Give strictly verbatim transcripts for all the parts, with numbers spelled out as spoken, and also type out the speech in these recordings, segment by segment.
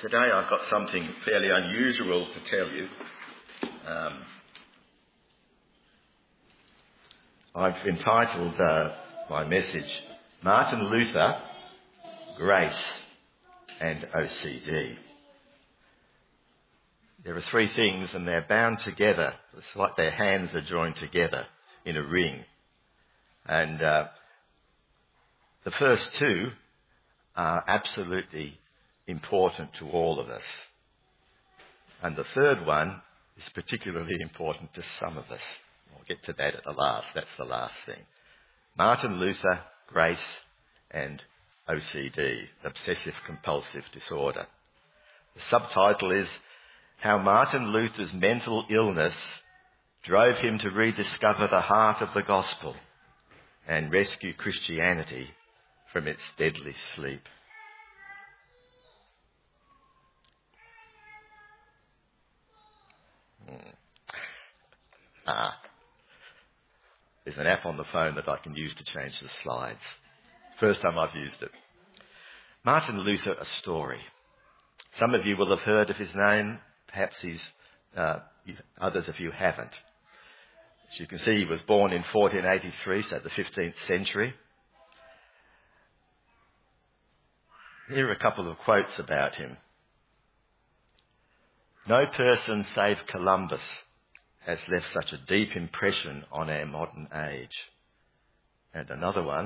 Today I've got something fairly unusual to tell you. Um, I've entitled uh, my message, Martin Luther, Grace and O C D. There are three things and they're bound together. It's like their hands are joined together in a ring. And uh, the first two are absolutely important to all of us. And the third one is particularly important to some of us. I'll get to that at the last. That's the last thing. Martin Luther, Grace and O C D, Obsessive Compulsive Disorder. The subtitle is How Martin Luther's Mental Illness Drove Him to Rediscover the Heart of the Gospel and Rescue Christianity from its Deadly Sleep. Hmm. Ah. There's an app on the phone that I can use to change the slides. First time I've used it. Martin Luther, a story. Some of you will have heard of his name. Perhaps he's, uh, others of you haven't. As you can see, he was born in fourteen eighty-three, so the fifteenth century. Here are a couple of quotes about him. No person save Columbus has left such a deep impression on our modern age. And another one.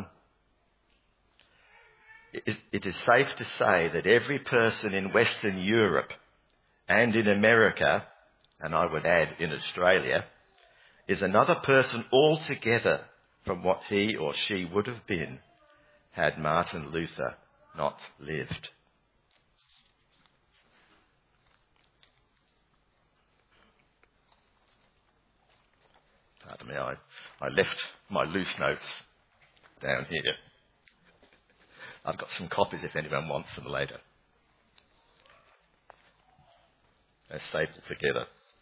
It is safe to say that every person in Western Europe and in America, and I would add in Australia, is another person altogether from what he or she would have been had Martin Luther not lived. Pardon me, I, I left my loose notes down here. I've got some copies if anyone wants them later. They're stapled together.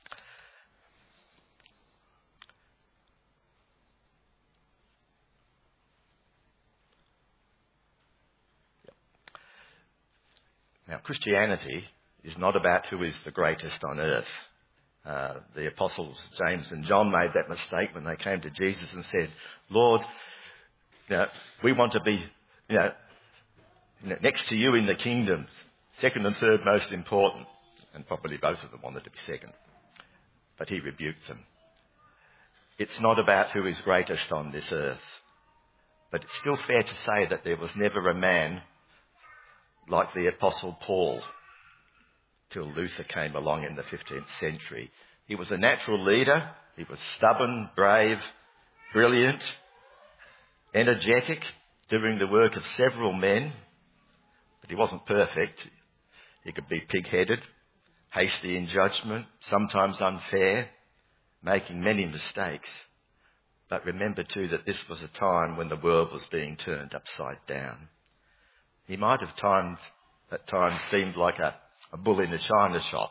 Now, Christianity is not about who is the greatest on earth. Uh, the apostles James and John made that mistake when they came to Jesus and said, Lord, you know, we want to be you know, next to you in the kingdom, second and third most important. And probably both of them wanted to be second. But he rebuked them. It's not about who is greatest on this earth. But it's still fair to say that there was never a man like the Apostle Paul till Luther came along in the fifteenth century. He was a natural leader. He was stubborn, brave, brilliant, energetic, doing the work of several men. But he wasn't perfect. He could be pig-headed, hasty in judgment, sometimes unfair, making many mistakes. But remember too that this was a time when the world was being turned upside down. He might have times, at times seemed like a, a bull in a china shop.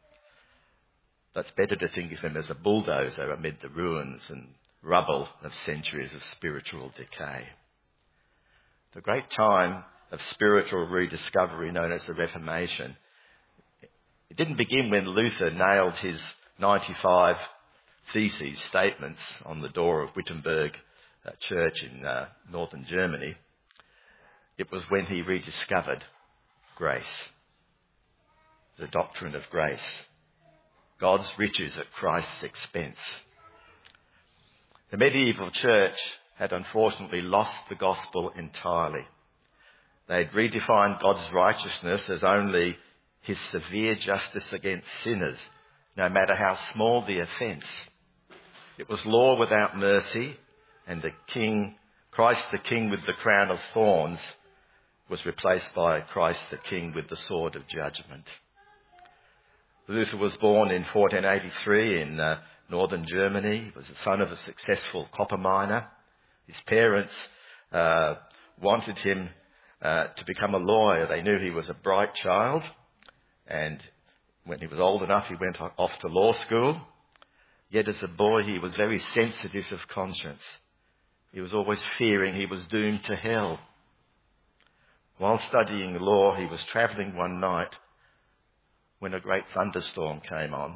But it's better to think of him as a bulldozer amid the ruins and rubble of centuries of spiritual decay. The great time of spiritual rediscovery known as the Reformation, it didn't begin when Luther nailed his ninety-five theses, statements, on the door of Wittenberg uh, Church in uh, northern Germany. It was when he rediscovered grace, the doctrine of grace, God's riches at Christ's expense. The medieval church had unfortunately lost the gospel entirely. They had redefined God's righteousness as only his severe justice against sinners, no matter how small the offence. It was law without mercy, and the King, Christ the King with the crown of thorns, was replaced by Christ the King with the sword of judgment. Luther was born in fourteen eighty-three in uh, northern Germany. He was the son of a successful copper miner. His parents uh, wanted him uh, to become a lawyer. They knew he was a bright child, and when he was old enough, he went off to law school. Yet as a boy, he was very sensitive of conscience. He was always fearing he was doomed to hell. While studying law, he was travelling one night when a great thunderstorm came on.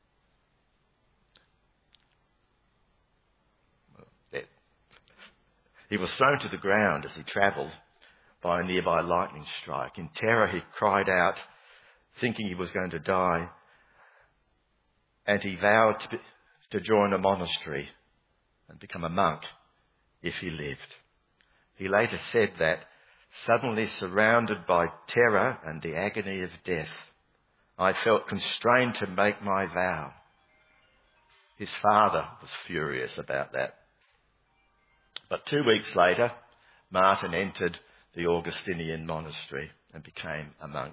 He was thrown to the ground as he travelled by a nearby lightning strike. In terror he cried out, thinking he was going to die, and he vowed to, be, to join a monastery and become a monk if he lived. He later said that, suddenly surrounded by terror and the agony of death, I felt constrained to make my vow. His father was furious about that. But two weeks later, Martin entered the Augustinian monastery and became a monk.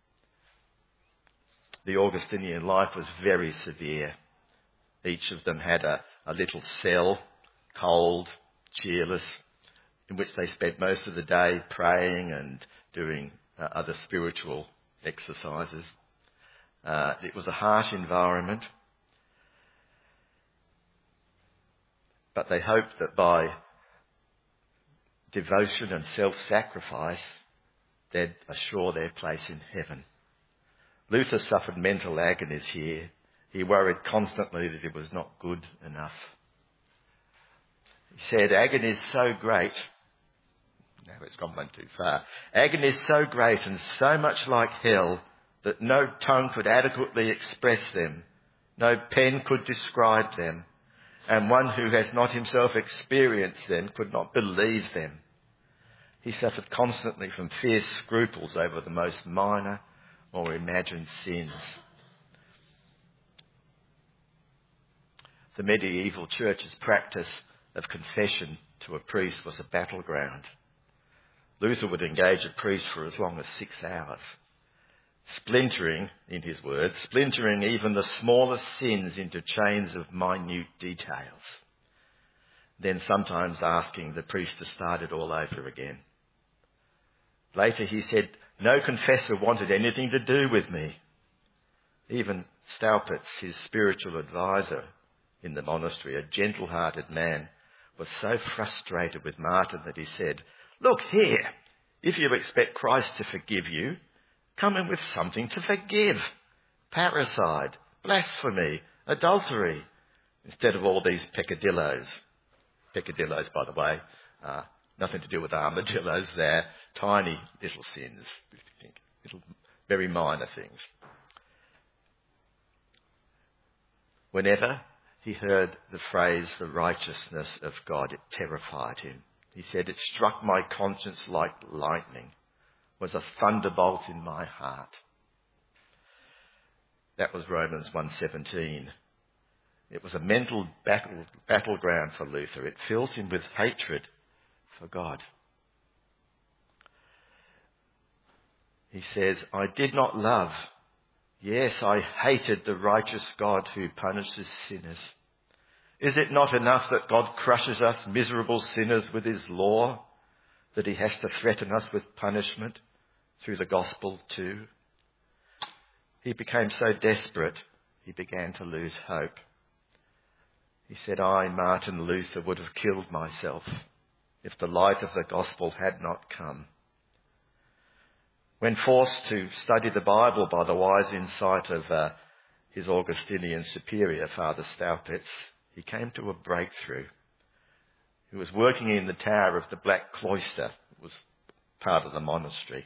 The Augustinian life was very severe. Each of them had a, a little cell, cold, cheerless, in which they spent most of the day praying and doing uh, other spiritual exercises. Uh, it was a harsh environment, but they hoped that by devotion and self-sacrifice, they'd assure their place in heaven. Luther suffered mental agonies here. He worried constantly that it was not good enough. He said, agony is so great. Now it's gone one too far. Agony is so great and so much like hell that no tongue could adequately express them. No pen could describe them. And one who has not himself experienced them could not believe them. He suffered constantly from fierce scruples over the most minor or imagined sins. The medieval church's practice of confession to a priest was a battleground. Luther would engage a priest for as long as six hours, splintering, in his words, splintering even the smallest sins into chains of minute details, then sometimes asking the priest to start it all over again. Later he said, no confessor wanted anything to do with me. Even Staupitz, his spiritual advisor in the monastery, a gentle-hearted man, was so frustrated with Martin that he said, look here, if you expect Christ to forgive you, come in with something to forgive. Parricide, blasphemy, adultery, instead of all these peccadillos. Peccadillos, by the way, uh, nothing to do with armadillos. They're tiny little sins, if you think, little, very minor things. Whenever he heard the phrase, the righteousness of God, it terrified him. He said, it struck my conscience like lightning, was a thunderbolt in my heart. That was Romans one seventeen. It was a mental battle, battleground for Luther. It filled him with hatred for God. He says, I did not love. Yes, I hated the righteous God who punishes sinners. Is it not enough that God crushes us miserable sinners with his law, that he has to threaten us with punishment through the gospel too? He became so desperate, he began to lose hope. He said, I, Martin Luther, would have killed myself if the light of the gospel had not come. When forced to study the Bible by the wise insight of uh, his Augustinian superior, Father Staupitz, he came to a breakthrough. He was working in the tower of the Black Cloister, it was part of the monastery,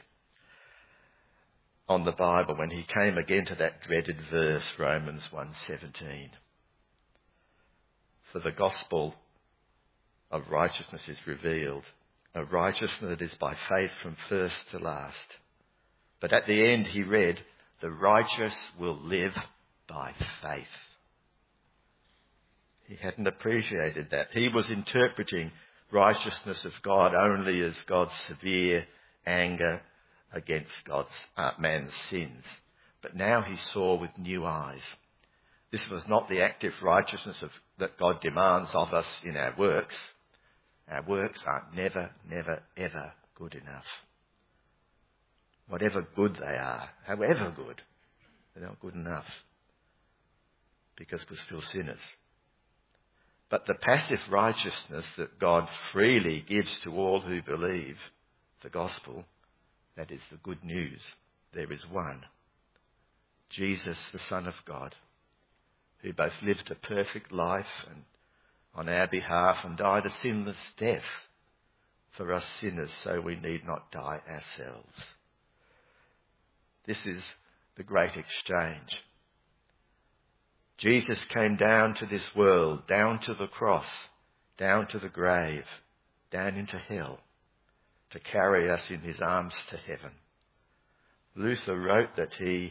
on the Bible when he came again to that dreaded verse, Romans one seventeen. For the gospel of righteousness is revealed, a righteousness that is by faith from first to last. But at the end he read, the righteous will live by faith. He hadn't appreciated that. He was interpreting righteousness of God only as God's severe anger against God's uh, man's sins. But now he saw with new eyes. This was not the active righteousness of, that God demands of us in our works. Our works are never, never, ever good enough. Whatever good they are, however good, they're not good enough because we're still sinners. But the passive righteousness that God freely gives to all who believe the gospel, that is the good news. There is one. Jesus, the Son of God, who both lived a perfect life and on our behalf and died a sinless death for us sinners so we need not die ourselves. This is the great exchange. Jesus came down to this world, down to the cross, down to the grave, down into hell, to carry us in his arms to heaven. Luther wrote that he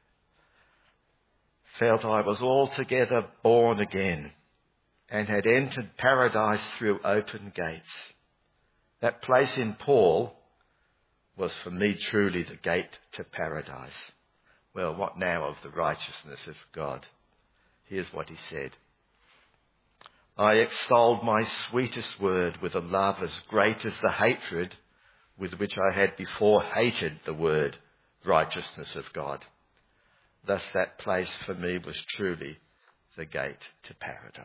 felt, I was altogether born again and had entered paradise through open gates. That place in Paul was for me truly the gate to paradise. Well, what now of the righteousness of God? Here's what he said. I extolled my sweetest word with a love as great as the hatred with which I had before hated the word righteousness of God. Thus that place for me was truly the gate to paradise.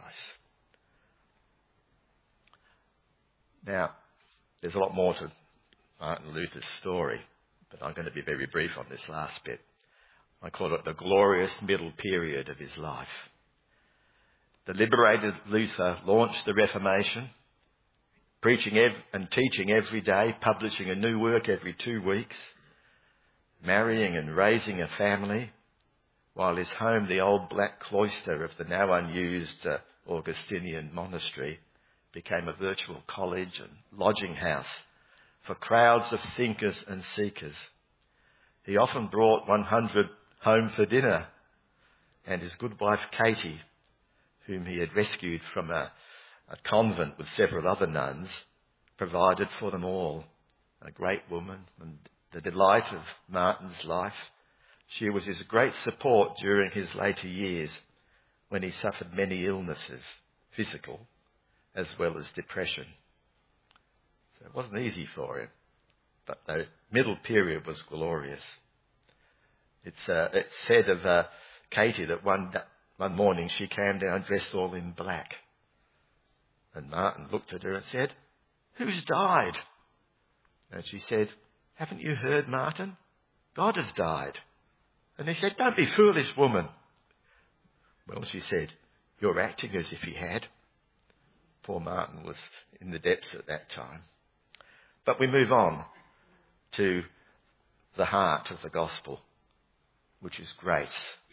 Now, there's a lot more to Martin Luther's story, but I'm going to be very brief on this last bit. I call it the glorious middle period of his life. The liberated Luther launched the Reformation, preaching ev- and teaching every day, publishing a new work every two weeks, marrying and raising a family, while his home, the old black cloister of the now unused uh, Augustinian monastery, became a virtual college and lodging house for crowds of thinkers and seekers. He often brought one hundred home for dinner, and his good wife Katie, whom he had rescued from a, a convent with several other nuns, provided for them all. A great woman and the delight of Martin's life. She was his great support during his later years when he suffered many illnesses, physical as well as depression. So it wasn't easy for him, but the middle period was glorious. It's, uh, it's said of uh, Katie that one, one morning she came down dressed all in black. And Martin looked at her and said, "Who's died?" And she said, "Haven't you heard, Martin? God has died." And he said, "Don't be foolish, woman." Well, she said, "You're acting as if he had." Poor Martin was in the depths at that time. But we move on to the heart of the gospel, which is grace.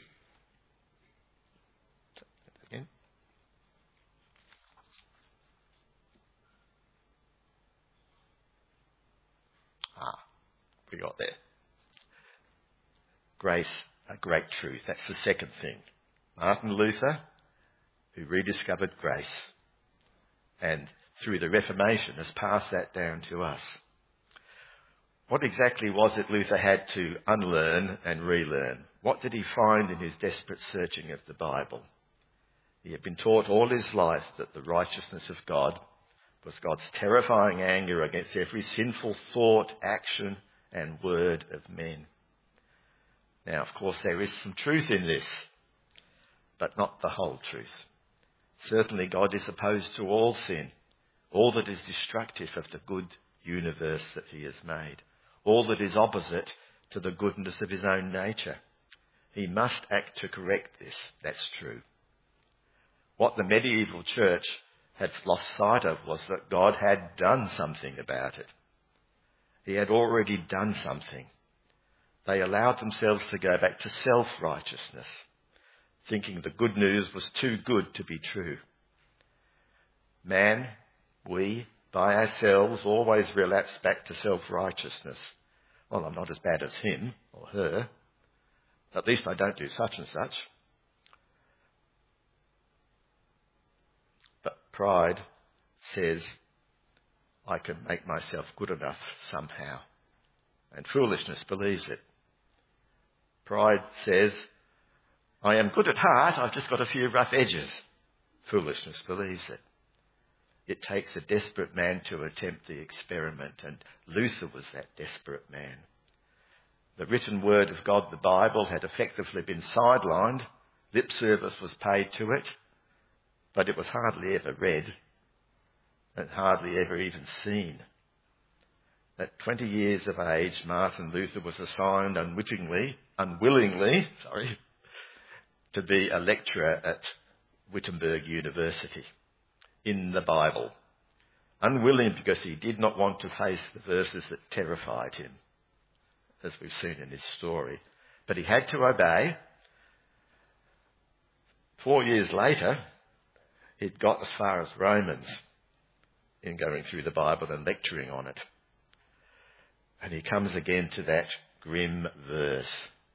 Again. Ah, we got there. Grace, a great truth. That's the second thing. Martin Luther, who rediscovered grace, and through the Reformation has passed that down to us. What exactly was it Luther had to unlearn and relearn? What did he find in his desperate searching of the Bible? He had been taught all his life that the righteousness of God was God's terrifying anger against every sinful thought, action, and word of men. Now, of course, there is some truth in this, but not the whole truth. Certainly, God is opposed to all sin, all that is destructive of the good universe that he has made, all that is opposite to the goodness of his own nature. He must act to correct this. That's true. What the medieval church had lost sight of was that God had done something about it. He had already done something. They allowed themselves to go back to self-righteousness, thinking the good news was too good to be true. Man, we, by ourselves, always relapse back to self-righteousness. Well, I'm not as bad as him or her. At least I don't do such and such. But pride says, I can make myself good enough somehow. And foolishness believes it. Pride says, I am good at heart, I've just got a few rough edges. Foolishness believes it. It takes a desperate man to attempt the experiment, and Luther was that desperate man. The written word of God, the Bible, had effectively been sidelined. Lip service was paid to it, but it was hardly ever read and hardly ever even seen. At twenty years of age, Martin Luther was assigned unwittingly, unwillingly, sorry, to be a lecturer at Wittenberg University in the Bible. Unwilling because he did not want to face the verses that terrified him, as we've seen in his story. But he had to obey. Four years later, he'd got as far as Romans in going through the Bible and lecturing on it. And he comes again to that grim verse.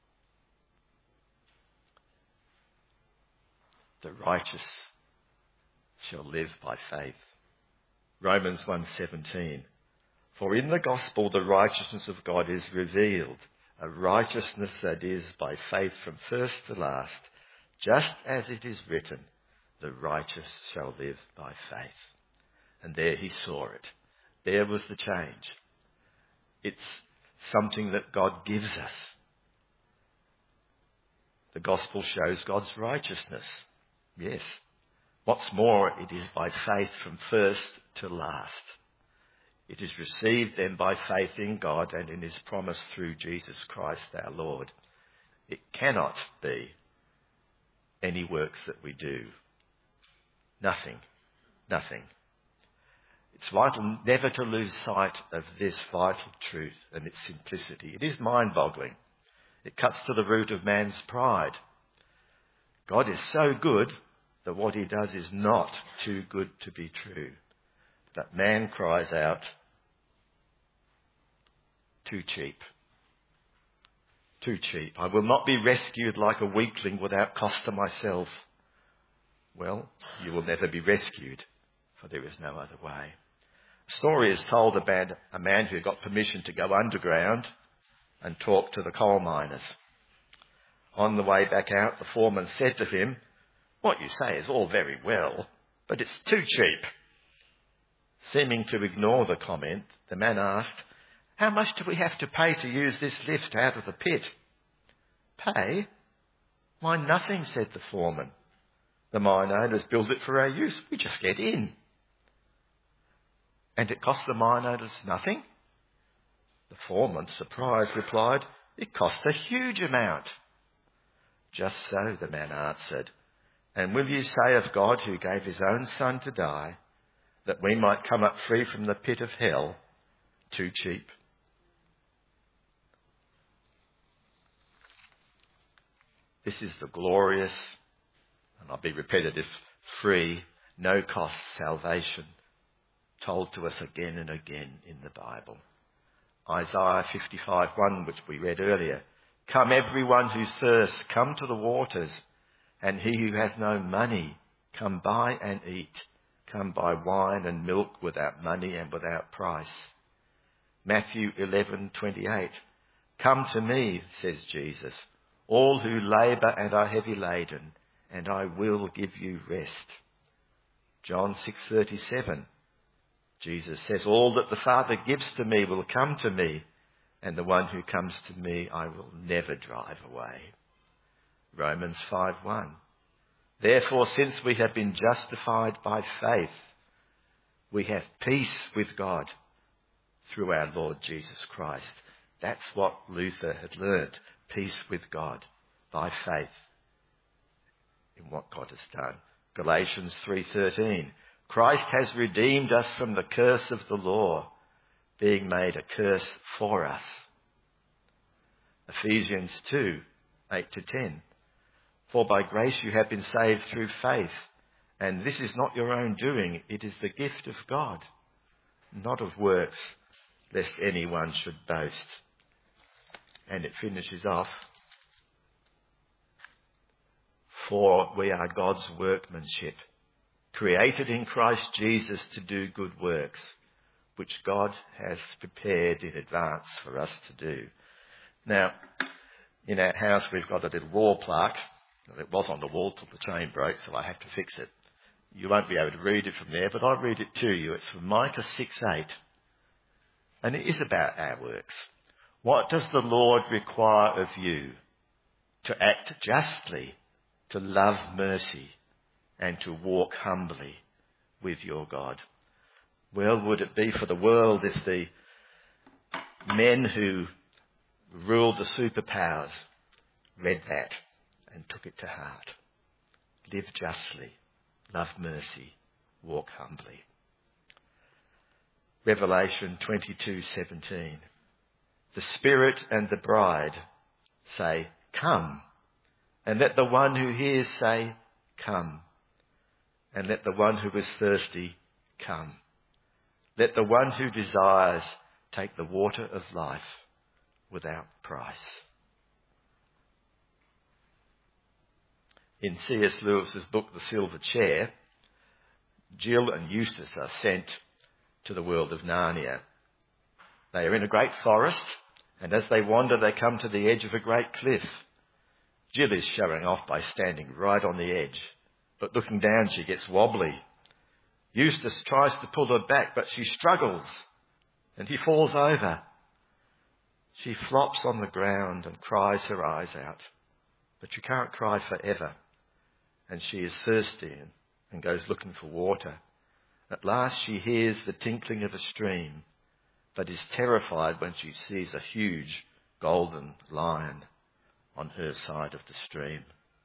The righteous shall live by faith. Romans one seventeen. For in the gospel the righteousness of God is revealed, a righteousness that is by faith from first to last, just as it is written, the righteous shall live by faith. And there he saw it. There was the change. It's something that God gives us. The gospel shows God's righteousness. Yes. What's more, it is by faith from first to last. It is received then by faith in God and in his promise through Jesus Christ our Lord. It cannot be any works that we do. Nothing. Nothing. It's vital never to lose sight of this vital truth and its simplicity. It is mind-boggling. It cuts to the root of man's pride. God is so good that what he does is not too good to be true. But man cries out, too cheap. Too cheap. I will not be rescued like a weakling without cost to myself. Well, you will never be rescued, for there is no other way. A story is told about a man who got permission to go underground and talk to the coal miners. On the way back out, the foreman said to him, "What you say is all very well, but it's too cheap." Seeming to ignore the comment, the man asked, "How much do we have to pay to use this lift out of the pit?" "Pay? Why, nothing," said the foreman. "The mine owners build it for our use. We just get in." "And it costs the mine owners nothing?" The foreman, surprised, replied, "It costs a huge amount." "Just so," the man answered. "And will you say of God, who gave his own son to die, that we might come up free from the pit of hell, too cheap?" This is the glorious, and I'll be repetitive, free, no-cost salvation told to us again and again in the Bible. Isaiah fifty-five one, which we read earlier. "Come everyone who thirsts, come to the waters, and he who has no money, come buy and eat. Come buy wine and milk without money and without price." Matthew eleven twenty-eight. "Come to me," says Jesus, "all who labour and are heavy laden, and I will give you rest." John six thirty-seven. Jesus says, "All that the Father gives to me will come to me, and the one who comes to me I will never drive away." Romans five one. "Therefore, since we have been justified by faith, we have peace with God through our Lord Jesus Christ." That's what Luther had learnt. Peace with God by faith in what God has done. Galatians three thirteen. "Christ has redeemed us from the curse of the law, being made a curse for us." Ephesians two eight to ten. "For by grace you have been saved through faith, and this is not your own doing, it is the gift of God, not of works, lest anyone should boast." And it finishes off, "For we are God's workmanship, created in Christ Jesus to do good works, which God has prepared in advance for us to do." Now, in our house we've got a little wall plaque. It was on the wall till the chain broke, so I have to fix it. You won't be able to read it from there, but I'll read it to you. It's from Micah six eight. And it is about our works. "What does the Lord require of you? To act justly, to love mercy, and to walk humbly with your God." Well would it be for the world if the men who ruled the superpowers read that and took it to heart. Live justly, love mercy, walk humbly. Revelation twenty-two seventeen. The Spirit and the bride say, come. And let the one who hears say, come. And let the one who is thirsty come. Let the one who desires take the water of life without price. In C S Lewis's book, The Silver Chair, Jill and Eustace are sent to the world of Narnia. They are in a great forest, and as they wander, they come to the edge of a great cliff. Jill is showing off by standing right on the edge, but looking down, she gets wobbly. Eustace tries to pull her back, but she struggles, and he falls over. She flops on the ground and cries her eyes out, but you can't cry forever, and she is thirsty and goes looking for water. At last she hears the tinkling of a stream, but is terrified when she sees a huge golden lion on her side of the stream.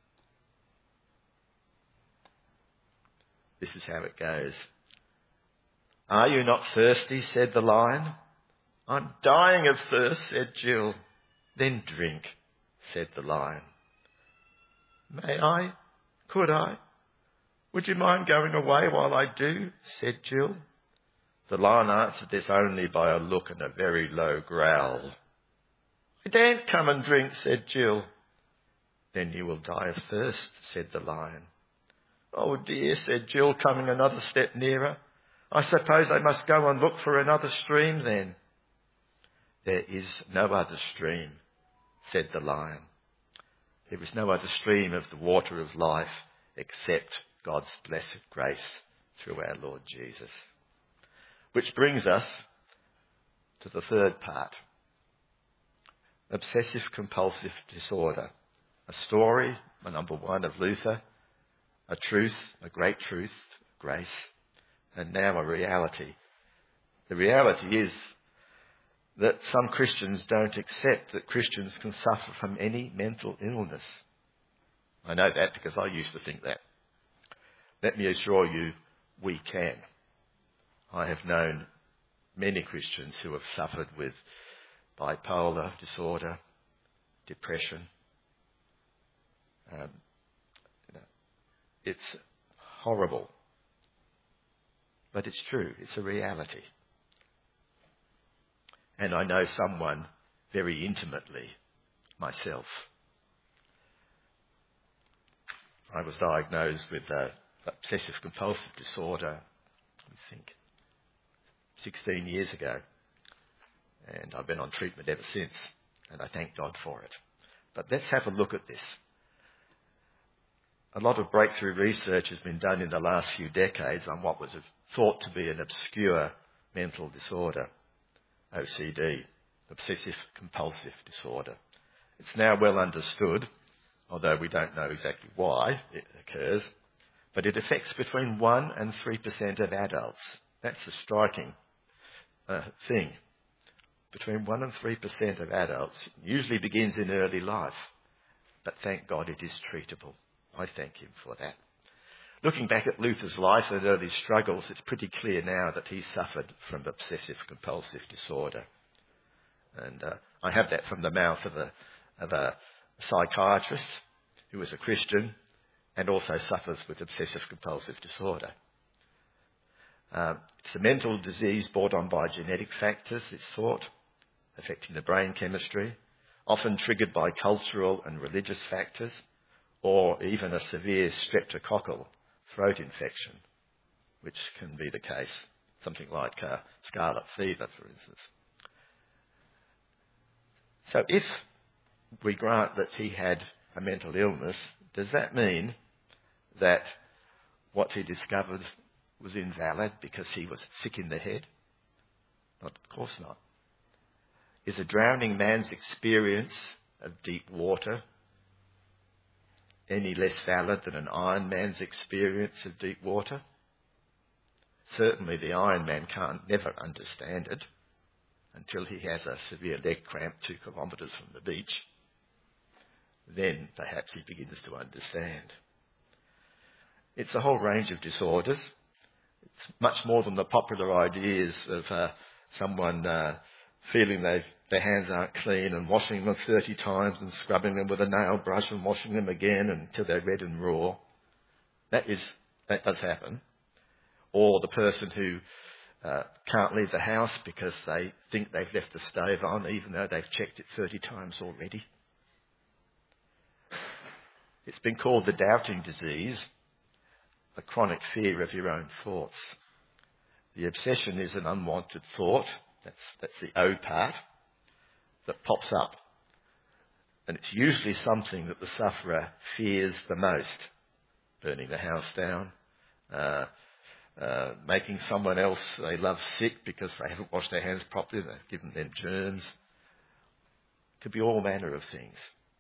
This is how it goes. Are you not thirsty? Said the lion. I'm dying of thirst, said Jill. Then drink, said the lion. May I? Could I? Would you mind going away while I do? Said Jill. The lion answered this only by a look and a very low growl. I daren't come and drink, said Jill. Then you will die of thirst, said the lion. Oh dear, said Jill, coming another step nearer. I suppose I must go and look for another stream then. There is no other stream, said the lion. There is no other stream of the water of life except God's blessed grace through our Lord Jesus. Which brings us to the third part. Obsessive compulsive disorder. A story, a number one of Luther, a truth, a great truth, grace, and now a reality. The reality is that some Christians don't accept that Christians can suffer from any mental illness. I know that because I used to think that. Let me assure you, we can. I have known many Christians who have suffered with bipolar disorder, depression. Um, you know, it's horrible. But it's true. It's a reality. And I know someone very intimately, myself. I was diagnosed with uh, obsessive compulsive disorder, I think, sixteen years ago. And I've been on treatment ever since. And I thank God for it. But let's have a look at this. A lot of breakthrough research has been done in the last few decades on what was thought to be an obscure mental disorder, O C D, obsessive compulsive disorder. It's now well understood, although we don't know exactly why it occurs, but it affects between one and three percent of adults. That's a striking uh, thing. Between one and three percent of adults. It usually begins in early life, but thank God it is treatable. I thank him for that. Looking back at Luther's life and early struggles, it's pretty clear now that he suffered from obsessive compulsive disorder. And uh, I have that from the mouth of a, of a psychiatrist who is a Christian and also suffers with obsessive compulsive disorder. Um, it's a mental disease brought on by genetic factors, it's thought, affecting the brain chemistry, often triggered by cultural and religious factors, or even a severe streptococcal throat infection, which can be the case, something like uh, scarlet fever, for instance. So if we grant that he had a mental illness, does that mean that what he discovered was invalid because he was sick in the head? Not, of course not. Is a drowning man's experience of deep water any less valid than an Iron Man's experience of deep water? Certainly the Iron Man can't never understand it. until he has a severe leg cramp two kilometres from the beach. Then perhaps he begins to understand. It's a whole range of disorders. It's much more than the popular ideas of uh, someone uh, feeling they've, their hands aren't clean and washing them thirty times and scrubbing them with a nail brush and washing them again until they're red and raw. That is, that does happen. Or the person who uh, can't leave the house because they think they've left the stove on even though they've checked it thirty times already. It's been called the doubting disease, a chronic fear of your own thoughts. The obsession is an unwanted thought, that's, that's the O part, that pops up. And it's usually something that the sufferer fears the most. Burning the house down, uh, uh, making someone else they love sick because they haven't washed their hands properly, they've given them germs. It could be all manner of things.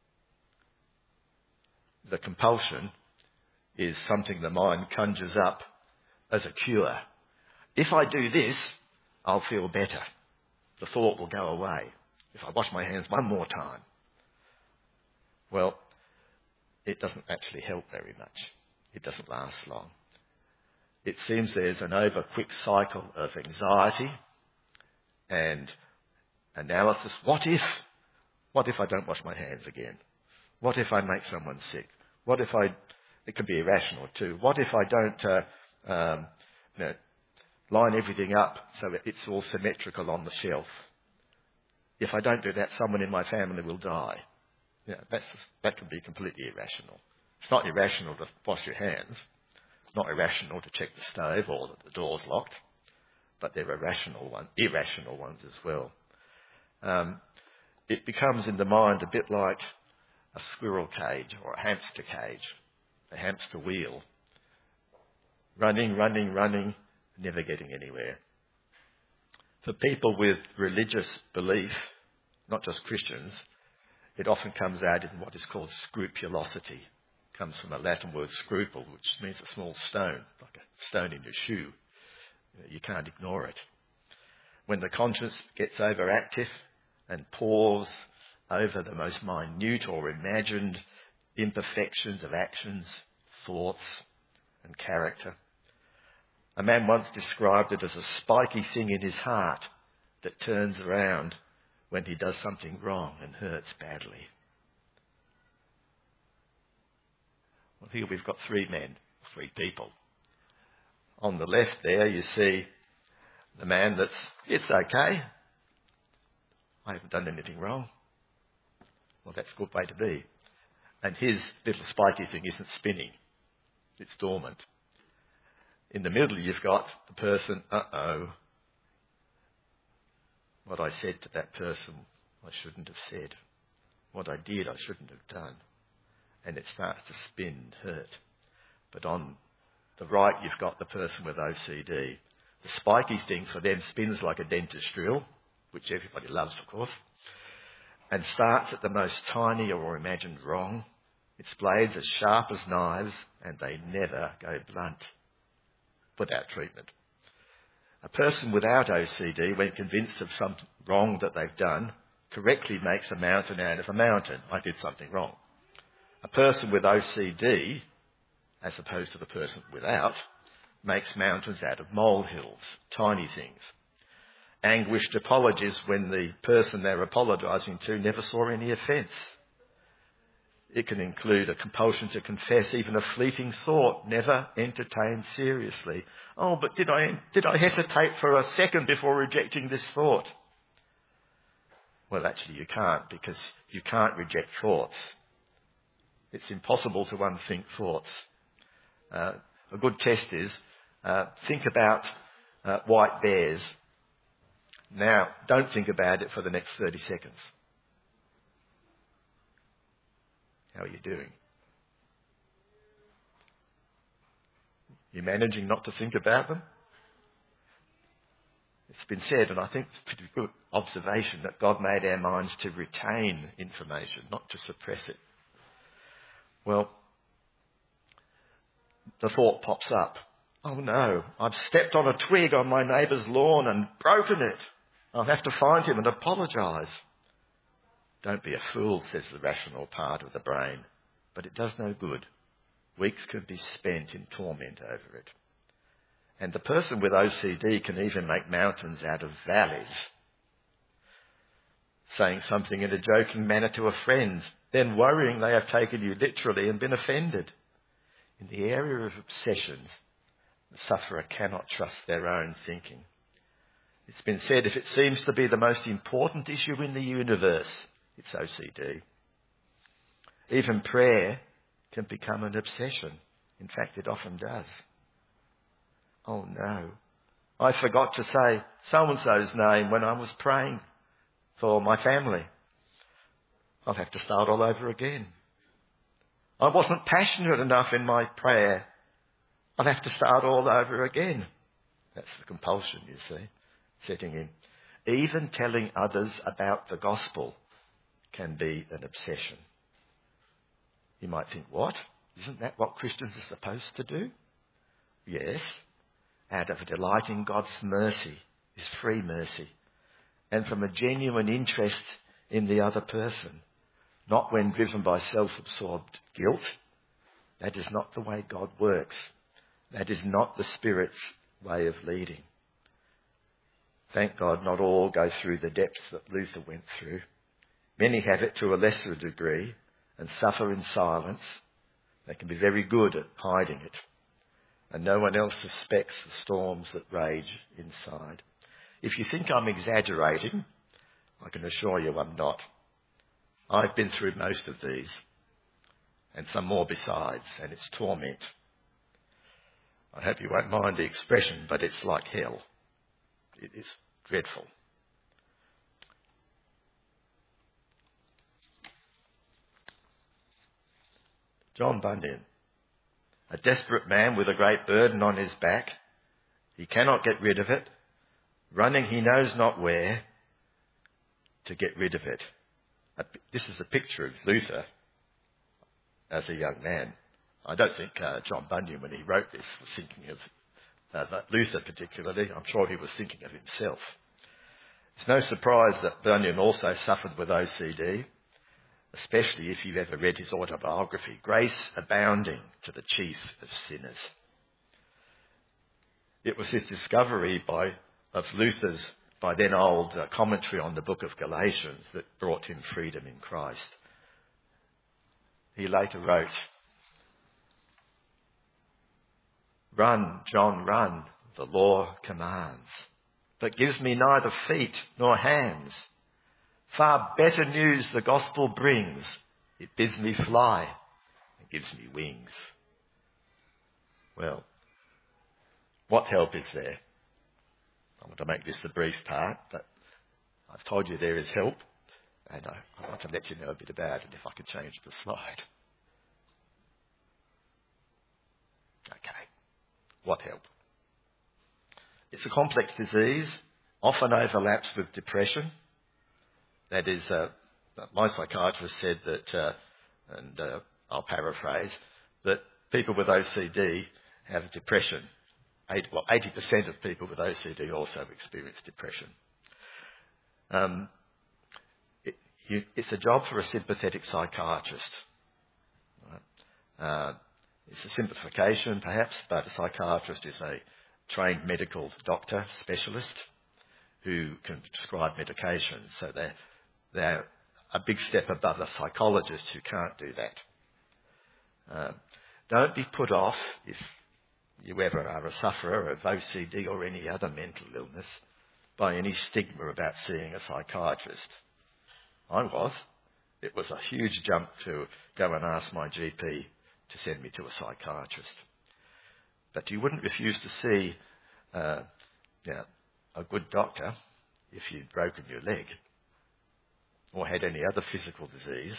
The compulsion is something the mind conjures up as a cure. If I do this, I'll feel better. The thought will go away. If I wash my hands one more time. Well, it doesn't actually help very much. It doesn't last long. It seems there's an over-quick cycle of anxiety and analysis. What if? What if I don't wash my hands again? What if I make someone sick? What if I... It can be irrational too. What if I don't uh, um, you know, line everything up so that it's all symmetrical on the shelf? If I don't do that, someone in my family will die. Yeah, that's, that can be completely irrational. It's not irrational to wash your hands. It's not irrational to check the stove or that the door's locked. But they're irrational, one, irrational ones as well. Um, it becomes in the mind a bit like a squirrel cage or a hamster cage, a hamster wheel. Running, running, running, never getting anywhere. For people with religious belief, not just Christians, it often comes out in what is called scrupulosity. It comes from a Latin word scruple, which means a small stone, like a stone in your shoe. You can't ignore it. When the conscience gets overactive and pores over the most minute or imagined imperfections of actions, thoughts and character. A man once described it as a spiky thing in his heart that turns around when he does something wrong and hurts badly. Well, here we've got three men, three people. On the left there you see the man that's, it's okay, I haven't done anything wrong. Well, that's a good way to be. And his little spiky thing isn't spinning. It's dormant. In the middle you've got the person, uh-oh, what I said to that person I shouldn't have said. What I did I shouldn't have done. And it starts to spin and hurt. But on the right you've got the person with O C D. The spiky thing for them spins like a dentist drill, which everybody loves of course, and starts at the most tiny or imagined wrong. Its blades as sharp as knives, and they never go blunt without treatment. A person without O C D, when convinced of some wrong that they've done, correctly makes a mountain out of a mountain. I did something wrong. A person with O C D, as opposed to the person without, makes mountains out of molehills, tiny things. Anguished apologies when the person they're apologising to never saw any offence. It can include a compulsion to confess even a fleeting thought, never entertained seriously. Oh, but did I, did I hesitate for a second before rejecting this thought? Well, actually you can't, because you can't reject thoughts. It's impossible to unthink thoughts. Uh, a good test is, uh, think about uh, white bears. Now, don't think about it for the next thirty seconds. How are you doing? You managing not to think about them? It's been said, and I think it's a pretty good observation, that God made our minds to retain information, not to suppress it. Well, the thought pops up. Oh no, I've stepped on a twig on my neighbour's lawn and broken it. I'll have to find him and apologise. Don't be a fool, says the rational part of the brain, but it does no good. Weeks can be spent in torment over it. And the person with O C D can even make mountains out of valleys. Saying something in a joking manner to a friend, then worrying they have taken you literally and been offended. In the area of obsessions, the sufferer cannot trust their own thinking. It's been said if it seems to be the most important issue in the universe, it's O C D. Even prayer can become an obsession. In fact, it often does. Oh no, I forgot to say so-and-so's name when I was praying for my family. I'll have to start all over again. I wasn't passionate enough in my prayer. I'll have to start all over again. That's the compulsion, you see, setting in. Even telling others about the gospel can be an obsession. You might think, what? Isn't that what Christians are supposed to do? Yes. Out of a delight in God's mercy is free mercy. And from a genuine interest in the other person. Not when driven by self-absorbed guilt. That is not the way God works. That is not the Spirit's way of leading. Thank God not all go through the depths that Luther went through. Many have it to a lesser degree and suffer in silence. They can be very good at hiding it. And no one else suspects the storms that rage inside. If you think I'm exaggerating, I can assure you I'm not. I've been through most of these, and some more besides, and it's torment. I hope you won't mind the expression, but it's like hell. It is dreadful. John Bunyan, a desperate man with a great burden on his back. He cannot get rid of it. Running he knows not where to get rid of it. This is a picture of Luther as a young man. I don't think uh, John Bunyan, when he wrote this, was thinking of uh, Luther particularly. I'm sure he was thinking of himself. It's no surprise that Bunyan also suffered with O C D, especially if you've ever read his autobiography, Grace Abounding to the Chief of Sinners. It was his discovery by of Luther's, by then old, uh, commentary on the book of Galatians that brought him freedom in Christ. He later wrote, "Run, John, run, the law commands, but gives me neither feet nor hands. Far better news the gospel brings. It bids me fly and gives me wings." Well, what help is there? I want to make this the brief part, but I've told you there is help, and I, I want to let you know a bit about it if I could change the slide. Okay, what help? It's a complex disease, often overlaps with depression. That is, uh, my psychiatrist said that, uh, and uh, I'll paraphrase, that people with O C D have depression. Eight, well, eighty percent of people with O C D also experience depression. Um, it, you, it's a job for a sympathetic psychiatrist. Right? Uh, it's a simplification, perhaps, but a psychiatrist is a trained medical doctor, specialist, who can prescribe medication. So they're, they're a big step above a psychologist who can't do that. Um, don't be put off, if you ever are a sufferer of O C D or any other mental illness, by any stigma about seeing a psychiatrist. I was. It was a huge jump to go and ask my G P to send me to a psychiatrist. But you wouldn't refuse to see uh, you know, a good doctor if you'd broken your leg or had any other physical disease.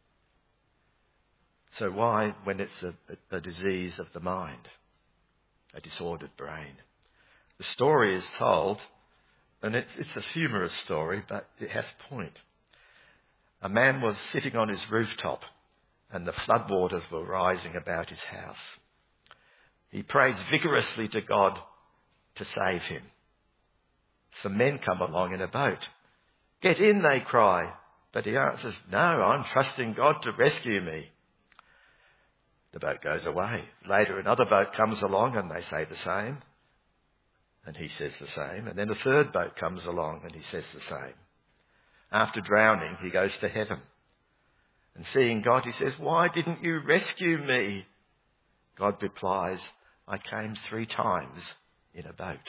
So why when it's a, a, a disease of the mind? A disordered brain. The story is told, and it's, it's a humorous story, but it has point. A man was sitting on his rooftop, and the floodwaters were rising about his house. He prays vigorously to God to save him. some men come along in a boat. "Get in," they cry. But he answers, "No, I'm trusting God to rescue me." The boat goes away. Later another boat comes along and they say the same. And he says the same. And then a third boat comes along and he says the same. After drowning, he goes to heaven. And seeing God, he says, "Why didn't you rescue me?" God replies, "I came three times in a boat."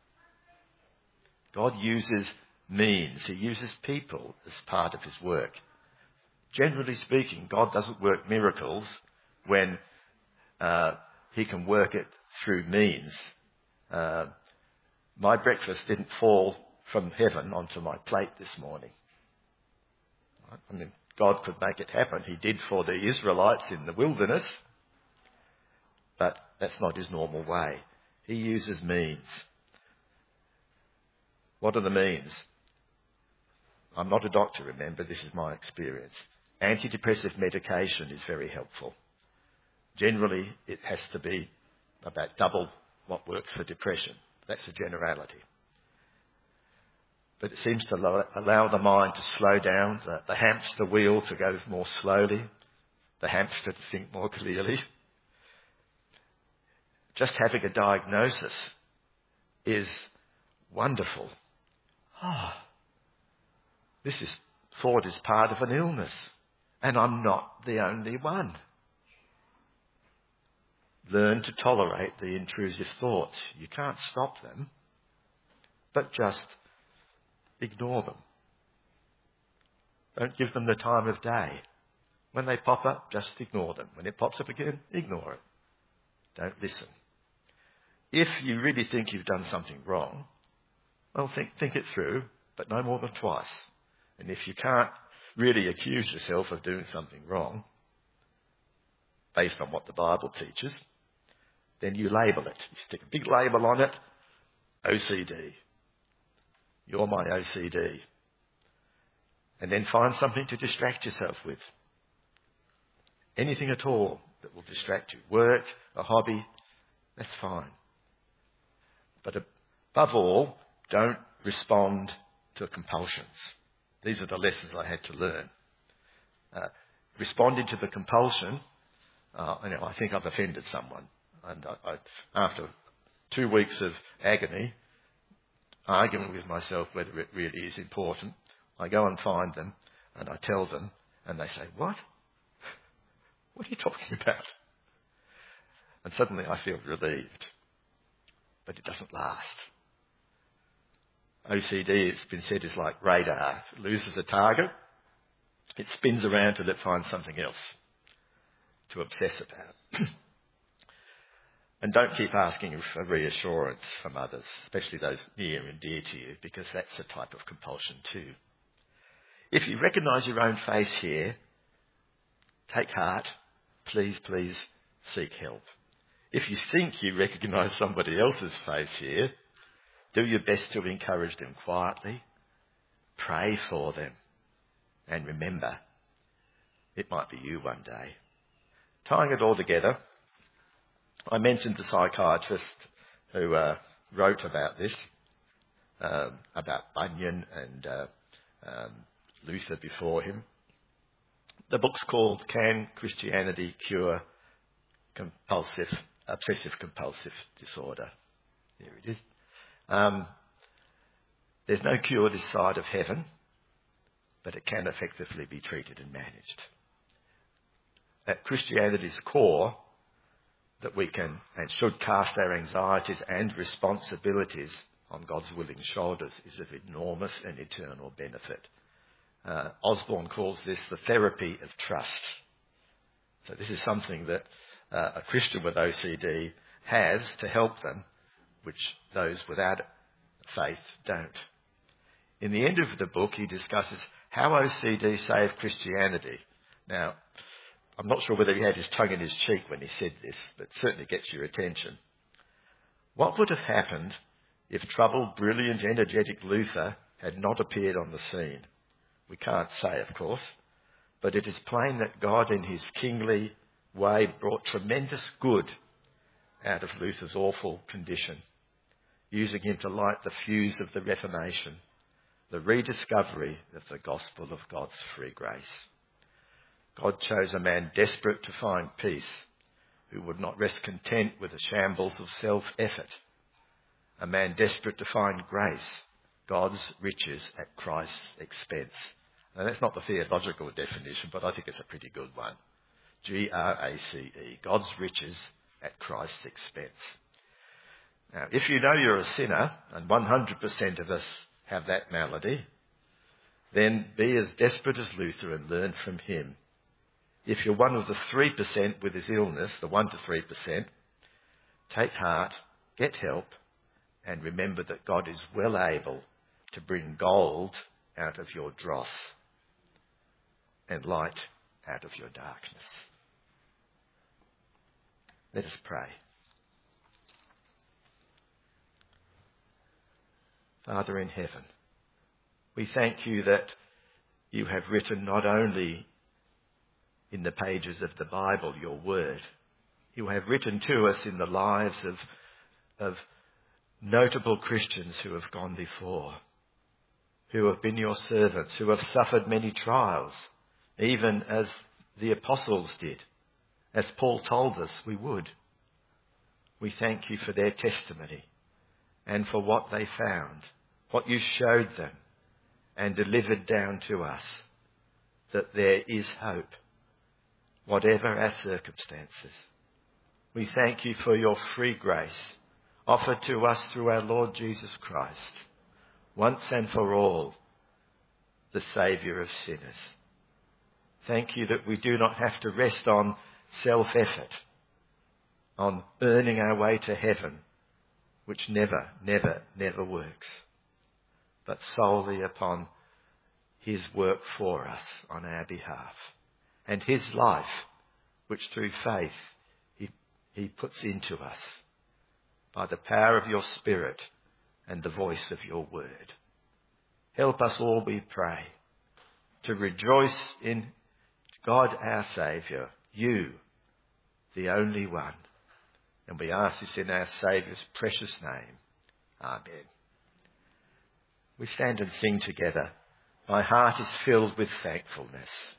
God uses means. He uses people as part of his work. Generally speaking, God doesn't work miracles when uh, he can work it through means. Uh, my breakfast didn't fall from heaven onto my plate this morning. I mean, God could make it happen. He did for the Israelites in the wilderness, but that's not his normal way. He uses means. What are the means? I'm not a doctor, remember, this is my experience. Antidepressive medication is very helpful. Generally, it has to be about double what works for depression. That's a generality. But it seems to allow the mind to slow down, the, the hamster wheel to go more slowly, the hamster to think more clearly. Just having a diagnosis is wonderful. Ah, oh, this is thought is part of an illness, and I'm not the only one. Learn to tolerate the intrusive thoughts. You can't stop them, but just ignore them. Don't give them the time of day. When they pop up, just ignore them. When it pops up again, ignore it. Don't listen. If you really think you've done something wrong, well, think, think it through, but no more than twice. And if you can't really accuse yourself of doing something wrong, based on what the Bible teaches, then you label it. You stick a big label on it, O C D. You're my O C D. And then find something to distract yourself with. Anything at all that will distract you. Work, a hobby, that's fine. But above all, don't respond to compulsions. These are the lessons I had to learn. Uh, responding to the compulsion, uh, you know, I think I've offended someone. And I, I, after two weeks of agony, arguing with myself whether it really is important, I go and find them and I tell them and they say, "What? What are you talking about?" And suddenly I feel relieved. But it doesn't last. O C D, it's been said, is like radar. If it loses a target, it spins around till it finds something else to obsess about. And don't keep asking for reassurance from others, especially those near and dear to you, because that's a type of compulsion too. If you recognise your own face here, take heart. Please, please seek help. If you think you recognise somebody else's face here, do your best to encourage them quietly. Pray for them. And remember, it might be you one day. Tying it all together, I mentioned the psychiatrist who uh, wrote about this, um, about Bunyan and uh, um, Luther before him. The book's called Can Christianity Cure Compulsive, Obsessive Compulsive Disorder? There it is. Um, there's no cure this side of heaven, but it can effectively be treated and managed. At Christianity's core, that we can and should cast our anxieties and responsibilities on God's willing shoulders is of enormous and eternal benefit. Uh, Osborne calls this the therapy of trust. So this is something that uh, a Christian with O C D has to help them, which those without faith don't. In the end of the book, he discusses how O C D saved Christianity. Now, I'm not sure whether he had his tongue in his cheek when he said this, but it certainly gets your attention. What would have happened if troubled, brilliant, energetic Luther had not appeared on the scene? We can't say, of course, but it is plain that God in his kingly way brought tremendous good out of Luther's awful condition. using him to light the fuse of the Reformation, the rediscovery of the gospel of God's free grace. God chose a man desperate to find peace, who would not rest content with the shambles of self-effort. A man desperate to find grace, God's riches at Christ's expense. Now that's not the theological definition, but I think it's a pretty good one. G R A C E, God's riches at Christ's expense. Now, if you know you're a sinner, and one hundred percent of us have that malady, then be as desperate as Luther and learn from him. If you're one of the three percent with his illness, the one to three percent, take heart, get help, and remember that God is well able to bring gold out of your dross and light out of your darkness. Let us pray. Father in heaven, we thank you that you have written not only in the pages of the Bible your word, you have written to us in the lives of, of notable Christians who have gone before, who have been your servants, who have suffered many trials, even as the apostles did, as Paul told us we would. We thank you for their testimony and for what they found, what you showed them and delivered down to us, that there is hope, whatever our circumstances. We thank you for your free grace offered to us through our Lord Jesus Christ, once and for all, the Saviour of sinners. Thank you that we do not have to rest on self-effort, on earning our way to heaven, which never, never, never works, but solely upon his work for us on our behalf, and his life, which through faith he, he puts into us by the power of your Spirit and the voice of your word. Help us all, we pray, to rejoice in God our Saviour, you, the only one. And we ask this in our Saviour's precious name. Amen. We stand and sing together. My heart is filled with thankfulness.